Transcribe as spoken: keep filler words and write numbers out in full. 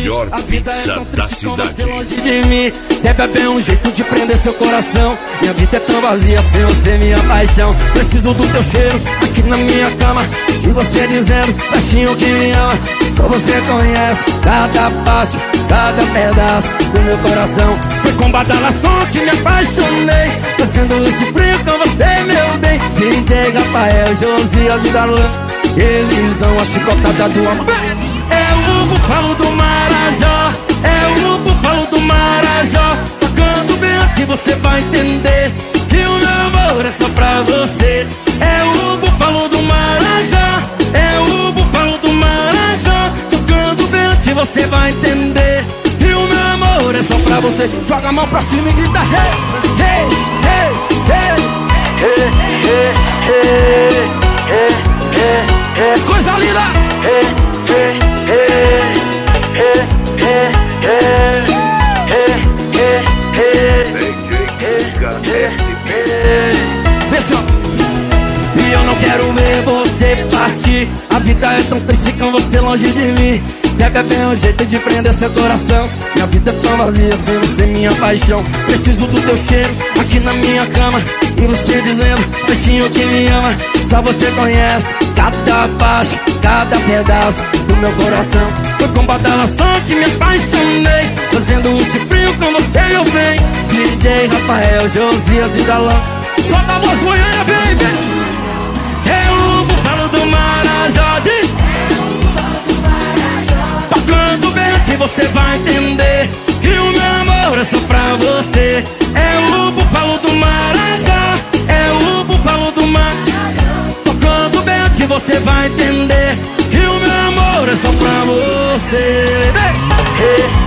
melhor A vida pizza é tão da triste com você cidade. longe de mim. Deve haver um jeito de prender seu coração. Minha vida é tão vazia sem você, minha paixão. Preciso do teu cheiro aqui na minha cama. E você dizendo, baixinho que me ama. Só você conhece cada passo, cada pedaço do meu coração. Foi com badalação que me apaixonei, fazendo esse frio com você, meu bem. D J Rafael, Josias e Darlan, eles dão a chicotada do amor. É o búfalo do Marajó, é o búfalo do Marajó. Tocando bem aqui você vai entender que o meu amor é só pra você. É o búfalo do Marajó, é o búfalo do Marajó. Tocando bem aqui você vai entender que o meu amor é só pra você. Joga a mão pra cima e grita hey, hey, hey, hey. Hey, hey, hey, hey, hey, hey. Coisa linda! Hey, hey, hey, hey, hey, hey, hey, hey, hey, hey. Vê só. E eu não quero ver você partir. A vida é tão triste com você longe de mim. Deve haver um jeito de prender seu coração. Minha vida é tão vazia sem você, minha paixão. Preciso do teu cheiro aqui na minha cama. E você dizendo, peixinho que me ama. Só você conhece cada passo, cada pedaço do meu coração. Foi com badalação que me apaixonei, fazendo um chifrinho com você eu venho. D J Rafael, Josias e Darlan, solta a voz Goiânia, vem, vem. É o búfalo do Marajó, diz. Tocando bem aqui você vai entender que o meu amor é só pra você. É o búfalo do Marajó, é o búfalo do Marajó. Tocando bem aqui você vai entender que o meu amor é só pra você. Hey.